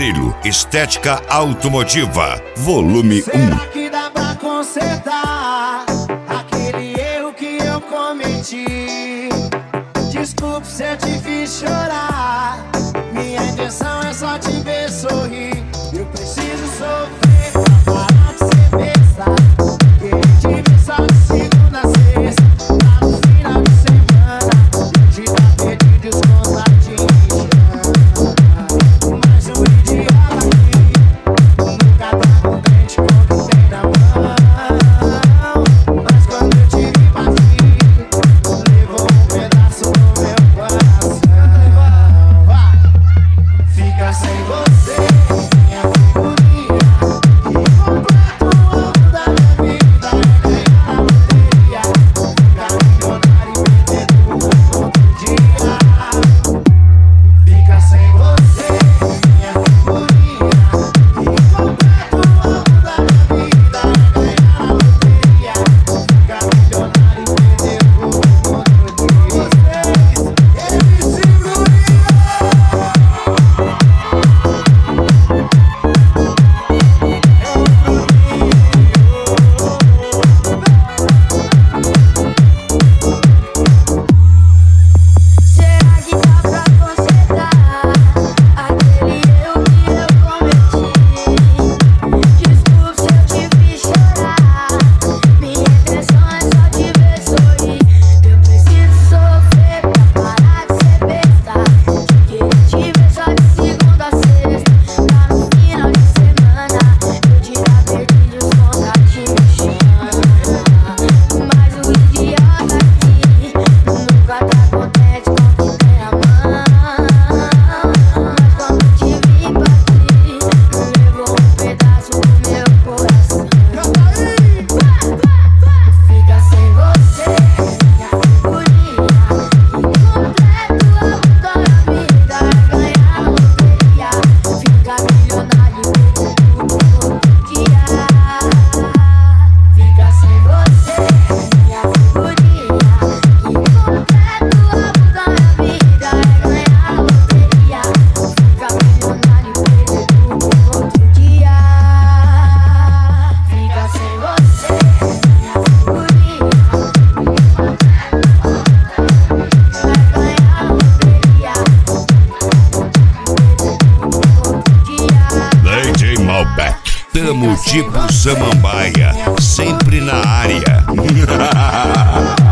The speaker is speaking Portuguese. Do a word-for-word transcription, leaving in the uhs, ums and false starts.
Perillo, Estética Automotiva, volume um. Será que dá pra consertar aquele erro que eu cometi? Desculpe se eu te fiz chorar. Minha intenção é só te ver sorrir. Eu preciso sofrer pra parar de ser besta. Querer te ver só de segunda a sexta. Lá no final de semana eu te dar perdido e os contatinhos. Mais um idiota aqui, nunca tá contente com o que tem na mão. Mas quando eu te vi partir, levou um pedaço do meu coração. Fica sem você, minha figurinha, que completa o ano da minha vida. Ganhar a loteria, ficar milionário e perder tudo outro dia. Fica sem você, minha figurinha, que completa o ano da minha vida. Ganhar a loteria, ficar milionário e perder tudo outro dia. Vocês, M C Bruninho. Será que dá pra consertar aquele erro que eu cometi? Desculpe se eu te fiz chorar. Minha intenção é só te ver sorrir. Eu preciso sofrer pra parar de ser besta. Querer te ver só de segunda a sexta. Lá no final de semana eu te dar perdido e os contatinhos. Mas o idiota aqui nunca tá contente com o que tem na mão. Mas quando te vi partir, levou um pedaço do meu coração. Fica sem você, minha figurinha, que completa o ano da minha vida. Ganhar a loteria, ficar milionário e perder tudo outro dia. Fica sem você, minha figurinha, que completa o ano da minha vida. Ganhar a loteria, ficar milionário e perder tudo outro dia. Fica sem você, minha figurinha, que completa o ano da minha vida. Ganhar a loteria, outro dia. D J Malbec, tamo tipo Samambaia, sempre na área.